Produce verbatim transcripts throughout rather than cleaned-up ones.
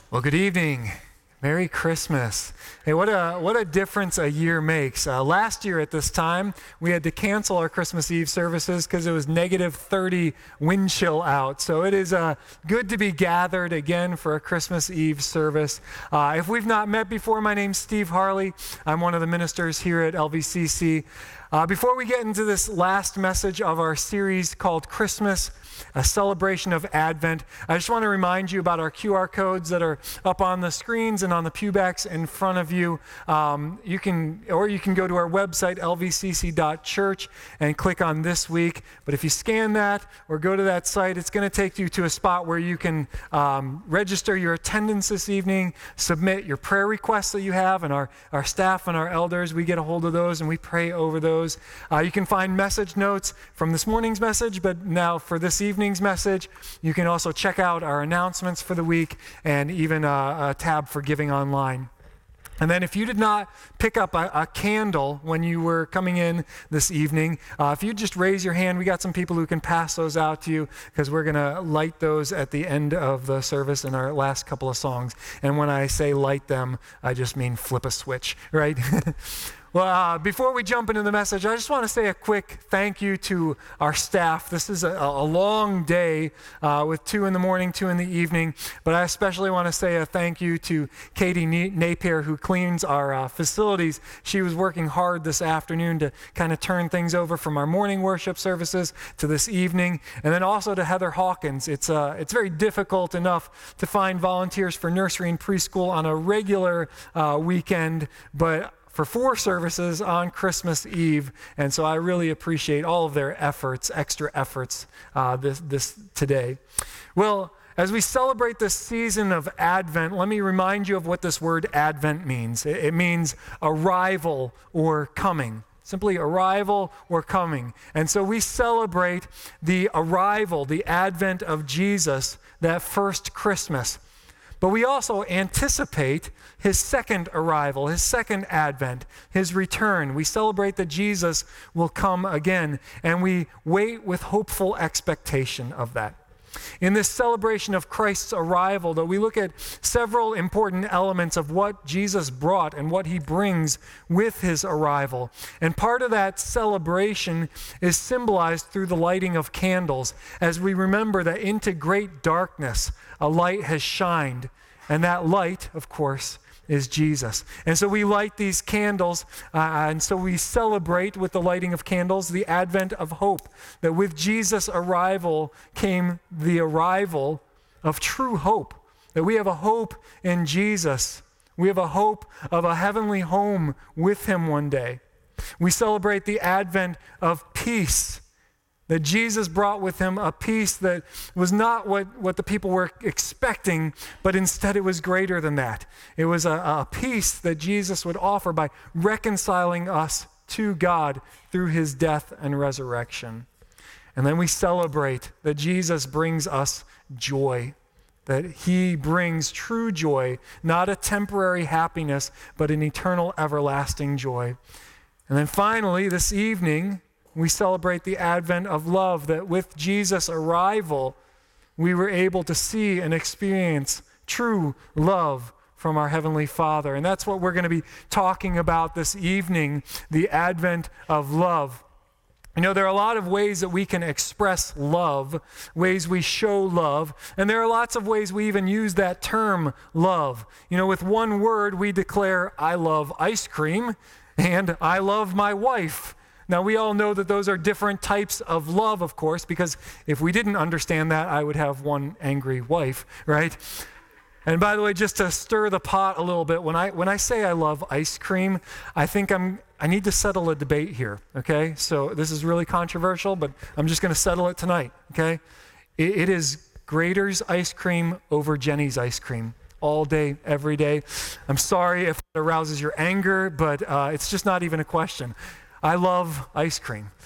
Well, good evening. Merry Christmas. Hey, what a what a difference a year makes. Uh, last year at this time, we had to cancel our Christmas Eve services because it was negative thirty wind chill out. So it is uh, good to be gathered again for a Christmas Eve service. Uh, if we've not met before, my name's Steve Harley. I'm one of the ministers here at L V C C. Uh, before we get into this last message of our series called Christmas, a celebration of Advent, I just want to remind you about our Q R codes that are up on the screens and on the pewbacks in front of you. Um, you can, or you can go to our website, L V C C dot church, and click on this week. But if you scan that or go to that site, it's going to take you to a spot where you can um, register your attendance this evening, submit your prayer requests that you have, and our, our staff and our elders, we get a hold of those and we pray over those. Uh, you can find message notes from this morning's message, but now for this evening's message, you can also check out our announcements for the week and even a, a tab for giving online. And then if you did not pick up a, a candle when you were coming in this evening, uh, if you just raise your hand, we got some people who can pass those out to you because we're going to light those at the end of the service in our last couple of songs. And when I say light them, I just mean flip a switch, right? Well, uh, before we jump into the message, I just want to say a quick thank you to our staff. This is a, a long day uh, with two in the morning, two in the evening, but I especially want to say a thank you to Katie Napier, who cleans our uh, facilities. She was working hard this afternoon to kind of turn things over from our morning worship services to this evening, and then also to Heather Hawkins. It's, uh, it's very difficult enough to find volunteers for nursery and preschool on a regular uh, weekend, but for four services on Christmas Eve, and so I really appreciate all of their efforts, extra efforts uh, this, this today. Well, as we celebrate this season of Advent, let me remind you of what this word Advent means. It, it means arrival or coming. Simply arrival or coming. And so we celebrate the arrival, the advent of Jesus, that first Christmas. But we also anticipate his second arrival, his second advent, his return. We celebrate that Jesus will come again, and we wait with hopeful expectation of that. In this celebration of Christ's arrival, though, we look at several important elements of what Jesus brought and what he brings with his arrival. And part of that celebration is symbolized through the lighting of candles, as we remember that into great darkness a light has shined, and that light, of course, is Jesus. And so we light these candles, uh, and so we celebrate with the lighting of candles the advent of hope, that with Jesus' arrival came the arrival of true hope, that we have a hope in Jesus. We have a hope of a heavenly home with him one day. We celebrate the advent of peace, that Jesus brought with him a peace that was not what, what the people were expecting, but instead it was greater than that. It was a, a peace that Jesus would offer by reconciling us to God through his death and resurrection. And then we celebrate that Jesus brings us joy, that he brings true joy, not a temporary happiness, but an eternal, everlasting joy. And then finally, this evening, we celebrate the advent of love, that with Jesus' arrival, we were able to see and experience true love from our Heavenly Father. And that's what we're going to be talking about this evening, the advent of love. You know, there are a lot of ways that we can express love, ways we show love, and there are lots of ways we even use that term love. You know, with one word, we declare, I love ice cream, and I love my wife. Now, we all know that those are different types of love, of course, because if we didn't understand that, I would have one angry wife, right? And by the way, just to stir the pot a little bit, when I when I say I love ice cream, I think I'm I need to settle a debate here, okay? So this is really controversial, but I'm just going to settle it tonight, okay? It, it is Grader's ice cream over Jenny's ice cream. All day, every day. I'm sorry if it arouses your anger, but uh, it's just not even a question. I love ice cream.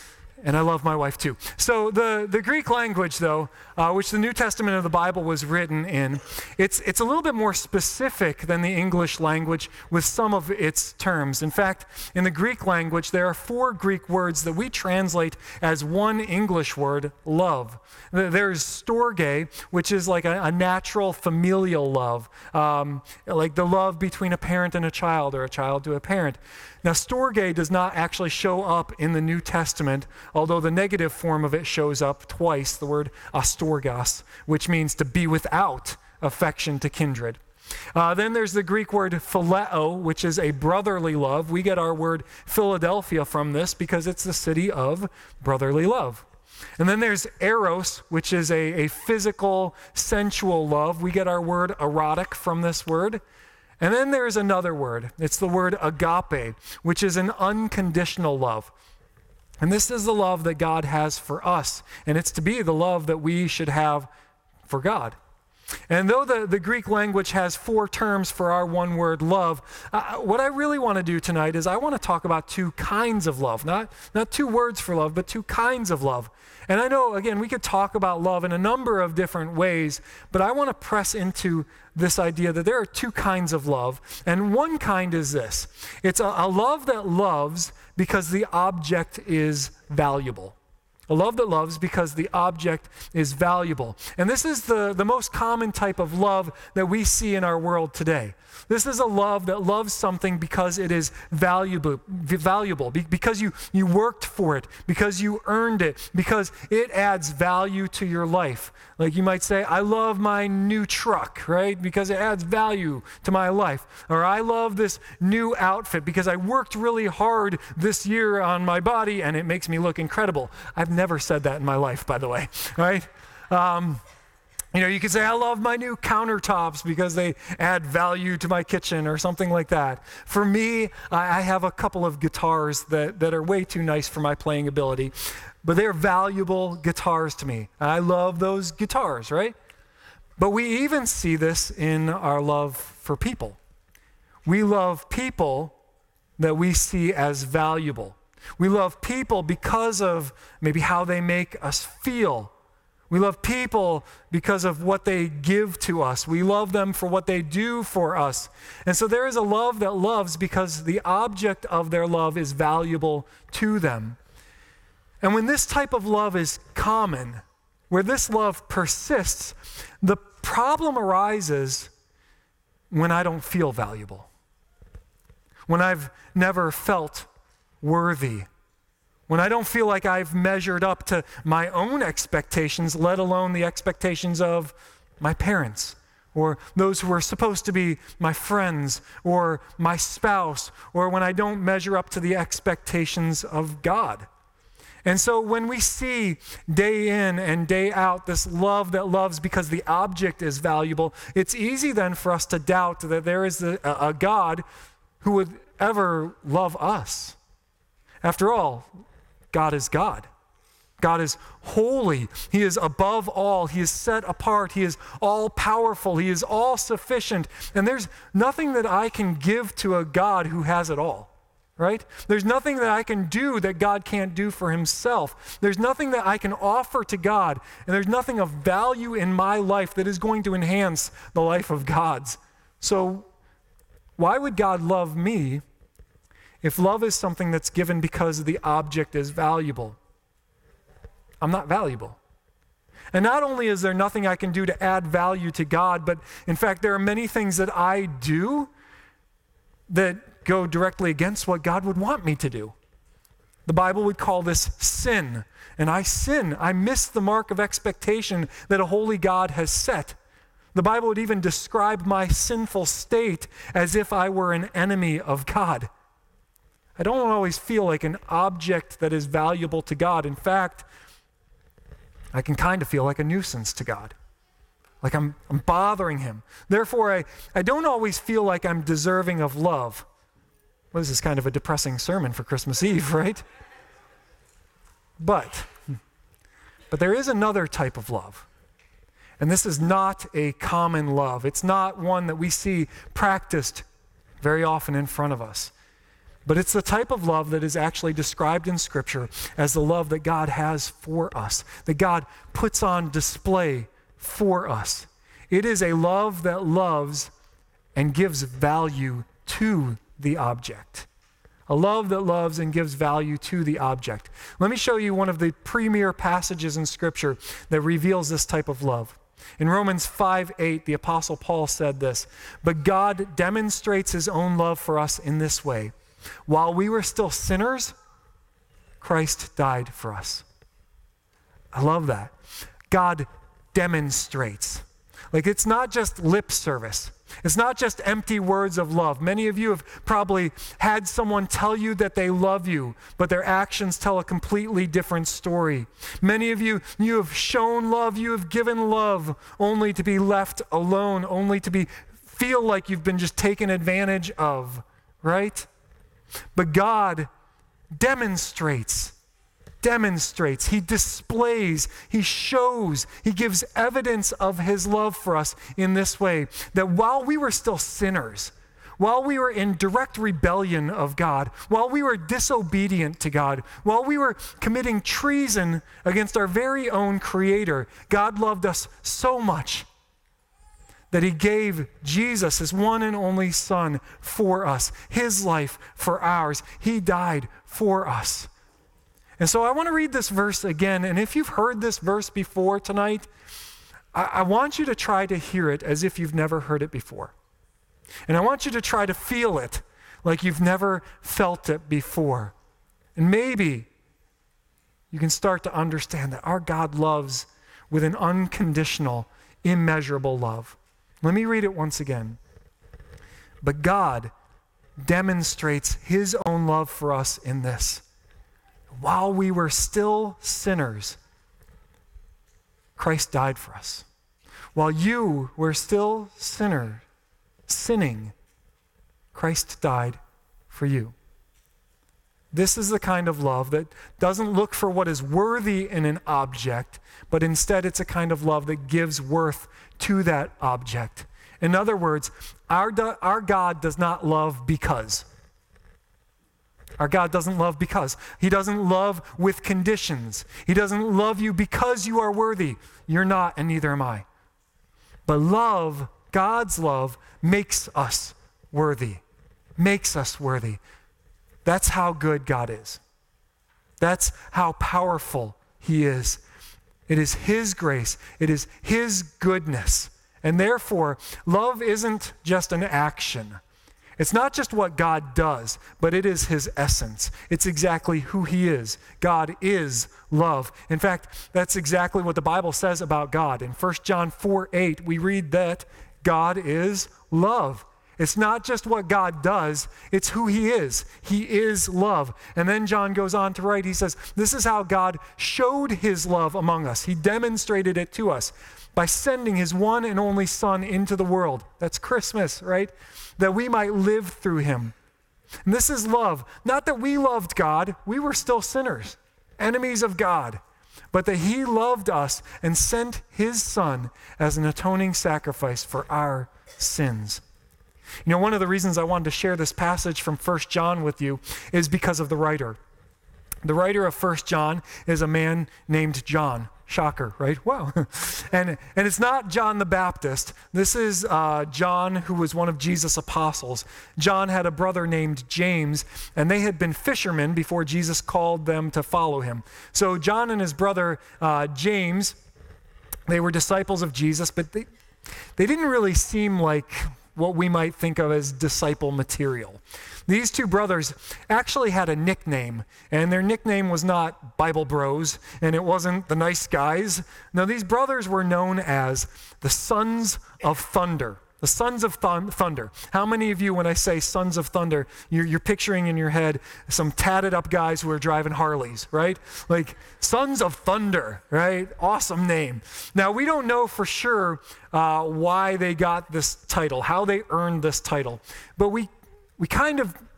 And I love my wife too. So the, the Greek language, though, uh, which the New Testament of the Bible was written in, it's, it's a little bit more specific than the English language with some of its terms. In fact, in the Greek language, there are four Greek words that we translate as one English word, love. There's storge, which is like a, a natural familial love, um, like the love between a parent and a child or a child to a parent. Now, storge does not actually show up in the New Testament, although the negative form of it shows up twice, the word astorgos, which means to be without affection to kindred. Uh, then there's the Greek word phileo, which is a brotherly love. We get our word Philadelphia from this because it's the city of brotherly love. And then there's eros, which is a, a physical, sensual love. We get our word erotic from this word. And then there's another word. It's the word agape, which is an unconditional love. And this is the love that God has for us. And it's to be the love that we should have for God. And though the, the Greek language has four terms for our one word love, uh, what I really want to do tonight is I want to talk about two kinds of love. Not, not two words for love, but two kinds of love. And I know, again, we could talk about love in a number of different ways, but I want to press into this idea that there are two kinds of love. And one kind is this. It's a, a love that loves because the object is valuable. A love that loves because the object is valuable. And this is the, the most common type of love that we see in our world today. This is a love that loves something because it is valuable, valuable because you, you worked for it, because you earned it, because it adds value to your life. Like you might say, I love my new truck, right? Because it adds value to my life. Or I love this new outfit because I worked really hard this year on my body and it makes me look incredible. I've never said that in my life, by the way, right? Um, You know, you could say, I love my new countertops because they add value to my kitchen or something like that. For me, I have a couple of guitars that, that are way too nice for my playing ability, but they're valuable guitars to me. I love those guitars, right? But we even see this in our love for people. We love people that we see as valuable. We love people because of maybe how they make us feel. We love people because of what they give to us. We love them for what they do for us. And so there is a love that loves because the object of their love is valuable to them. And when this type of love is common, where this love persists, the problem arises when I don't feel valuable, when I've never felt worthy, when I don't feel like I've measured up to my own expectations, let alone the expectations of my parents or those who are supposed to be my friends or my spouse, or when I don't measure up to the expectations of God. And so when we see day in and day out this love that loves because the object is valuable, it's easy then for us to doubt that there is a, a God who would ever love us. After all, God is God. God is holy. He is above all. He is set apart. He is all-powerful. He is all-sufficient. And there's nothing that I can give to a God who has it all, right? There's nothing that I can do that God can't do for himself. There's nothing that I can offer to God, and there's nothing of value in my life that is going to enhance the life of God's. So why would God love me if love is something that's given because the object is valuable? I'm not valuable. And not only is there nothing I can do to add value to God, but in fact, there are many things that I do that go directly against what God would want me to do. The Bible would call this sin. And I sin. I miss the mark of expectation that a holy God has set. The Bible would even describe my sinful state as if I were an enemy of God. I don't always feel like an object that is valuable to God. In fact, I can kind of feel like a nuisance to God, like I'm, I'm bothering him. Therefore, I, I don't always feel like I'm deserving of love. Well, this is kind of a depressing sermon for Christmas Eve, right? But, but there is another type of love. And this is not a common love. It's not one that we see practiced very often in front of us. But it's the type of love that is actually described in Scripture as the love that God has for us, that God puts on display for us. It is a love that loves and gives value to the object. A love that loves and gives value to the object. Let me show you one of the premier passages in Scripture that reveals this type of love. In Romans five eight, the Apostle Paul said this, "But God demonstrates his own love for us in this way. While we were still sinners, Christ died for us." I love that. God demonstrates. Like, it's not just lip service. It's not just empty words of love. Many of you have probably had someone tell you that they love you, but their actions tell a completely different story. Many of you, you have shown love, you have given love, only to be left alone, only to be feel like you've been just taken advantage of, right? But God demonstrates, demonstrates, he displays, he shows, he gives evidence of his love for us in this way, that while we were still sinners, while we were in direct rebellion of God, while we were disobedient to God, while we were committing treason against our very own Creator, God loved us so much that he gave Jesus, his one and only Son, for us, his life for ours. He died for us. And so I want to read this verse again, and if you've heard this verse before tonight, I, I want you to try to hear it as if you've never heard it before. And I want you to try to feel it like you've never felt it before. And maybe you can start to understand that our God loves with an unconditional, immeasurable love. Let me read it once again. But God demonstrates his own love for us in this. While we were still sinners, Christ died for us. While you were still sinner, sinning, Christ died for you. This is the kind of love that doesn't look for what is worthy in an object, but instead it's a kind of love that gives worth to that object. In other words, our, do, our God does not love because. Our God doesn't love because. He doesn't love with conditions. He doesn't love you because you are worthy. You're not, and neither am I. But love, God's love, makes us worthy. Makes us worthy. That's how good God is. That's how powerful he is. It is his grace. It is his goodness. And therefore, love isn't just an action. It's not just what God does, but it is his essence. It's exactly who he is. God is love. In fact, that's exactly what the Bible says about God. In First John four eight, we read that God is love. It's not just what God does, it's who he is. He is love. And then John goes on to write, he says, this is how God showed his love among us. He demonstrated it to us by sending his one and only Son into the world. That's Christmas, right? That we might live through him. And this is love. Not that we loved God. We were still sinners, enemies of God. But that he loved us and sent his Son as an atoning sacrifice for our sins. You know, one of the reasons I wanted to share this passage from First John with you is because of the writer. The writer of First John is a man named John. Shocker, right? Wow. and and it's not John the Baptist. This is uh, John, who was one of Jesus' apostles. John had a brother named James, and they had been fishermen before Jesus called them to follow him. So John and his brother uh, James, they were disciples of Jesus, but they, they didn't really seem like what we might think of as disciple material. These two brothers actually had a nickname, and their nickname was not Bible Bros, and it wasn't the nice guys. No, these brothers were known as the Sons of Thunder. The Sons of Thun- Thunder. How many of you, when I say Sons of Thunder, you're, you're picturing in your head some tatted up guys who are driving Harleys, right? Like, Sons of Thunder, right? Awesome name. Now, we don't know for sure uh, why they got this title, how they earned this title, but we we kind of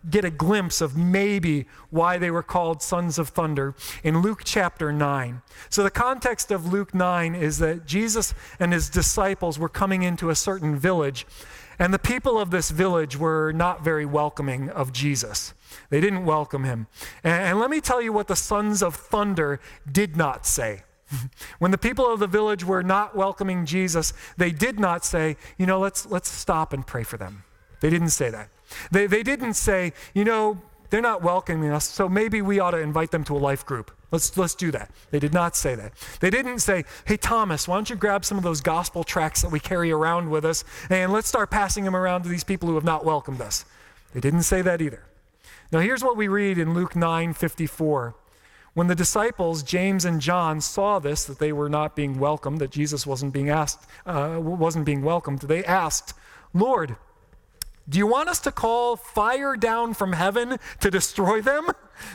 get a glimpse of maybe why they were called sons of thunder in Luke chapter nine. So the context of Luke nine is that Jesus and his disciples were coming into a certain village, and the people of this village were not very welcoming of Jesus. They didn't welcome him. And, and let me tell you what the sons of thunder did not say. When the people of the village were not welcoming Jesus, they did not say, you know, let's let's stop and pray for them. They didn't say that. They they didn't say, you know, they're not welcoming us, so maybe we ought to invite them to a life group. Let's let's do that. They did not say that. They didn't say, hey, Thomas, why don't you grab some of those gospel tracts that we carry around with us and let's start passing them around to these people who have not welcomed us. They didn't say that either. Now here's what we read in Luke nine fifty-four. When the disciples, James and John, saw this, that they were not being welcomed, that Jesus wasn't being asked, uh, wasn't being welcomed, they asked, Lord, do you want us to call fire down from heaven to destroy them?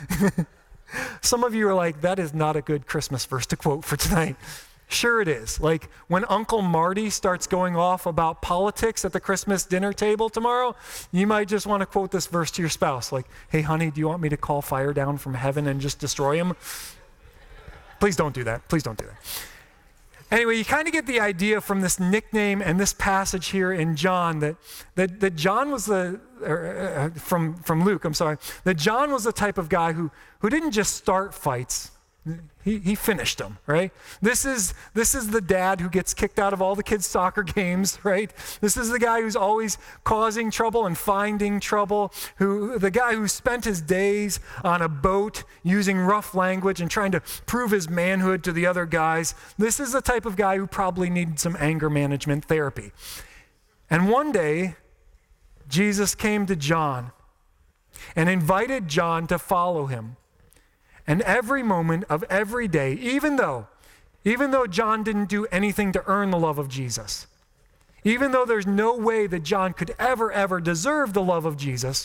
Some of you are like, that is not a good Christmas verse to quote for tonight. Sure it is. Like when Uncle Marty starts going off about politics at the Christmas dinner table tomorrow, you might just want to quote this verse to your spouse. Like, hey, honey, do you want me to call fire down from heaven and just destroy him? Please don't do that. Please don't do that. Anyway, you kind of get the idea from this nickname and this passage here in John that that, that John was the, or, uh, from, from Luke, I'm sorry, that John was the type of guy who, who didn't just start fights. He he finished them, right? This is this is the dad who gets kicked out of all the kids' soccer games, right? This is the guy who's always causing trouble and finding trouble, who the guy who spent his days on a boat using rough language and trying to prove his manhood to the other guys. This is the type of guy who probably needed some anger management therapy. And one day, Jesus came to John and invited John to follow him. And every moment of every day, even though, even though John didn't do anything to earn the love of Jesus, even though there's no way that John could ever, ever deserve the love of Jesus,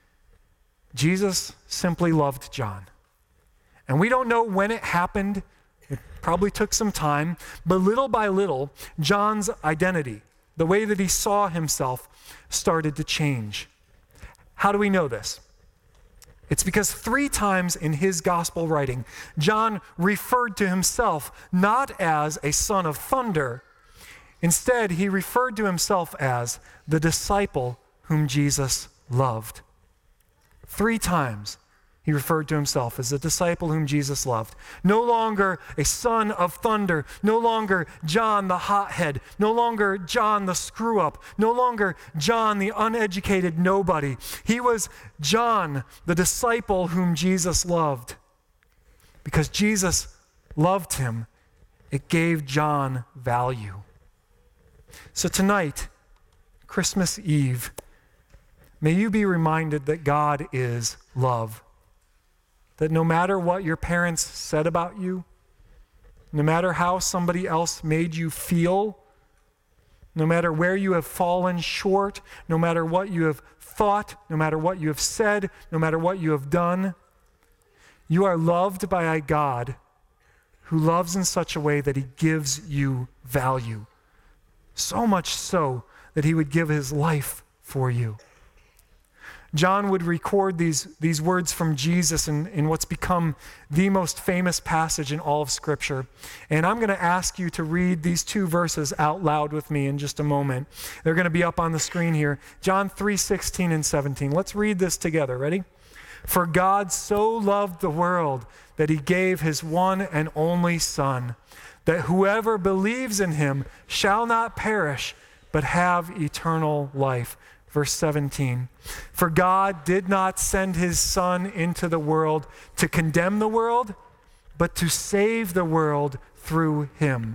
Jesus simply loved John. And we don't know when it happened. It probably took some time. But little by little, John's identity, the way that he saw himself, started to change. How do we know this? It's because three times in his gospel writing, John referred to himself not as a son of thunder. Instead, he referred to himself as the disciple whom Jesus loved. Three times he referred to himself as the disciple whom Jesus loved. No longer a son of thunder, no longer John the hothead, no longer John the screw-up, no longer John the uneducated nobody. He was John, the disciple whom Jesus loved. Because Jesus loved him, it gave John value. So tonight, Christmas Eve, may you be reminded that God is love. That no matter what your parents said about you, no matter how somebody else made you feel, no matter where you have fallen short, no matter what you have thought, no matter what you have said, no matter what you have done, you are loved by a God who loves in such a way that he gives you value. So much so that he would give his life for you. John would record these, these words from Jesus in, in what's become the most famous passage in all of Scripture. And I'm going to ask you to read these two verses out loud with me in just a moment. They're going to be up on the screen here. John three sixteen and seventeen. Let's read this together. Ready? For God so loved the world that he gave his one and only Son, that whoever believes in him shall not perish, but have eternal life. Verse seventeen, for God did not send his Son into the world to condemn the world, but to save the world through him.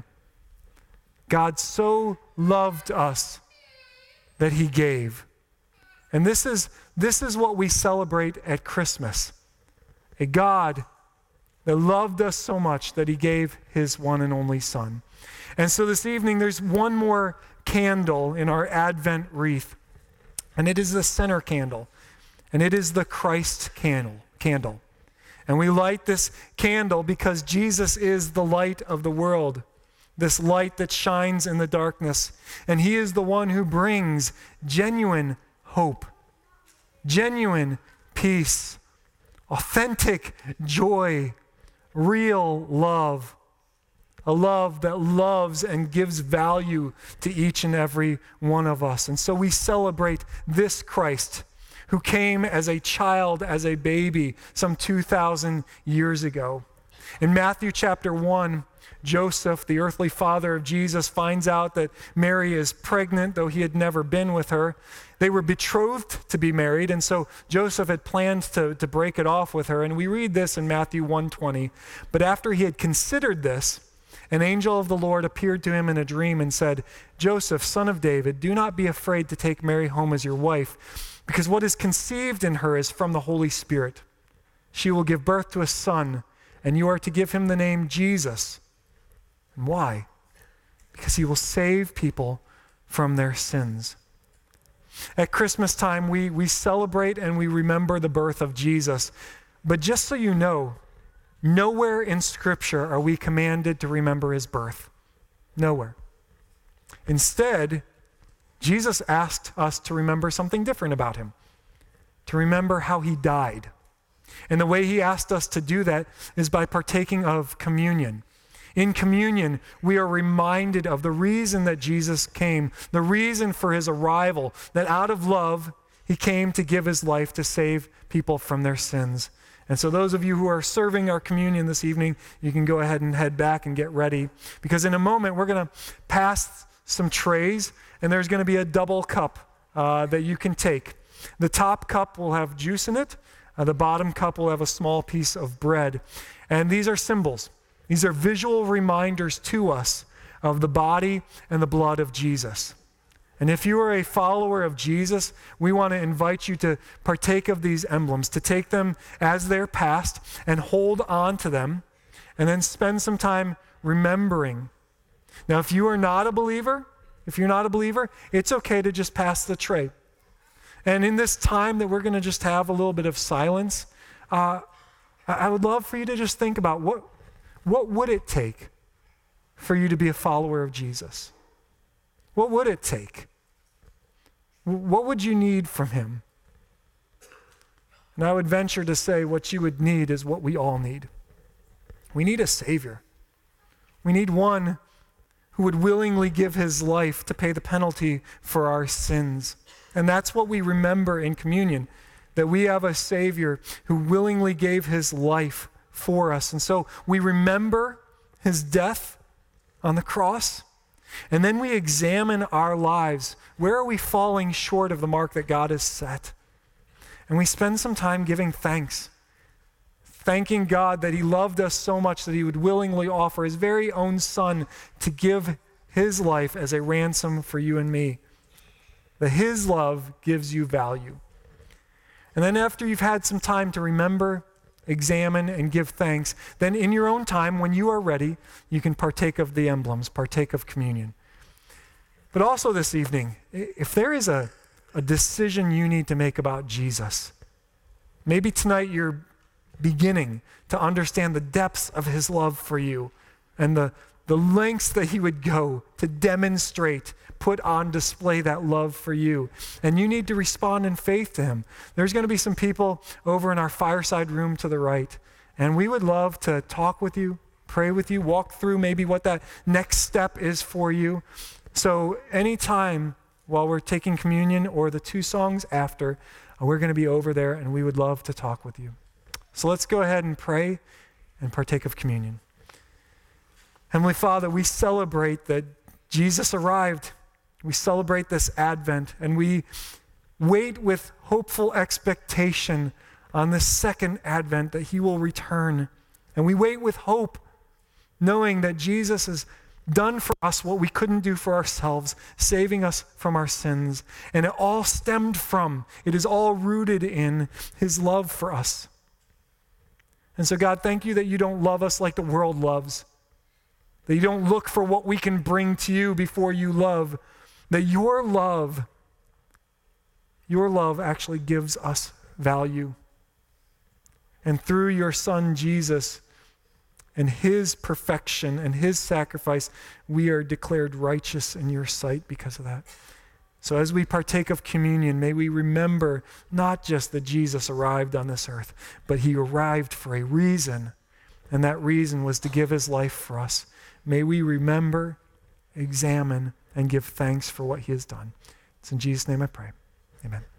God so loved us that he gave. And this is, this is what we celebrate at Christmas. A God that loved us so much that he gave his one and only Son. And so this evening, there's one more candle in our Advent wreath. And it is the center candle. And it is the Christ candle. candle. And we light this candle because Jesus is the light of the world, this light that shines in the darkness. And he is the one who brings genuine hope, genuine peace, authentic joy, real love. A love that loves and gives value to each and every one of us. And so we celebrate this Christ who came as a child, as a baby, some two thousand years ago. In Matthew chapter one, Joseph, the earthly father of Jesus, finds out that Mary is pregnant, though he had never been with her. They were betrothed to be married, and so Joseph had planned to, to break it off with her. And we read this in Matthew one twenty. But after he had considered this, an angel of the Lord appeared to him in a dream and said, Joseph, son of David, do not be afraid to take Mary home as your wife, because what is conceived in her is from the Holy Spirit. She will give birth to a son, and you are to give him the name Jesus. And why? Because he will save people from their sins. At Christmas time, we, we celebrate and we remember the birth of Jesus. But just so you know, nowhere in Scripture are we commanded to remember his birth. Nowhere. Instead, Jesus asked us to remember something different about him, to remember how he died. And the way he asked us to do that is by partaking of communion. In communion, we are reminded of the reason that Jesus came, the reason for his arrival, that out of love, he came to give his life to save people from their sins. And so those of you who are serving our communion this evening, you can go ahead and head back and get ready, because in a moment we're going to pass some trays, and there's going to be a double cup uh, that you can take. The top cup will have juice in it. Uh, the bottom cup will have a small piece of bread. And these are symbols. These are visual reminders to us of the body and the blood of Jesus. And if you are a follower of Jesus, we want to invite you to partake of these emblems, to take them as they're passed and hold on to them, and then spend some time remembering. Now, if you are not a believer, if you're not a believer, it's okay to just pass the tray. And in this time that we're going to just have a little bit of silence, uh, I would love for you to just think about what, what would it take for you to be a follower of Jesus? What would it take? What would you need from him? And I would venture to say what you would need is what we all need. We need a Savior. We need one who would willingly give his life to pay the penalty for our sins. And that's what we remember in communion, that we have a Savior who willingly gave his life for us. And so we remember his death on the cross, and then we examine our lives. Where are we falling short of the mark that God has set? And we spend some time giving thanks, thanking God that he loved us so much that he would willingly offer his very own son to give his life as a ransom for you and me. That his love gives you value. And then after you've had some time to remember, examine, and give thanks, then in your own time, when you are ready, you can partake of the emblems, partake of communion. But also this evening, if there is a, a decision you need to make about Jesus, maybe tonight you're beginning to understand the depths of his love for you and the, the lengths that he would go to demonstrate, put on display that love for you. And you need to respond in faith to him. There's going to be some people over in our fireside room to the right, and we would love to talk with you, pray with you, walk through maybe what that next step is for you. So anytime while we're taking communion or the two songs after, we're going to be over there, and we would love to talk with you. So let's go ahead and pray and partake of communion. Heavenly Father, we celebrate that Jesus arrived. We celebrate this Advent, and we wait with hopeful expectation on this second Advent that he will return. And we wait with hope, knowing that Jesus has done for us what we couldn't do for ourselves, saving us from our sins. And it all stemmed from, it is all rooted in his love for us. And so God, thank you that you don't love us like the world loves, that you don't look for what we can bring to you before you love, that your love, your love actually gives us value. And through your Son, Jesus, and his perfection and his sacrifice, we are declared righteous in your sight because of that. So as we partake of communion, may we remember not just that Jesus arrived on this earth, but he arrived for a reason, and that reason was to give his life for us. May we remember, examine, and give thanks for what he has done. It's in Jesus' name I pray. Amen.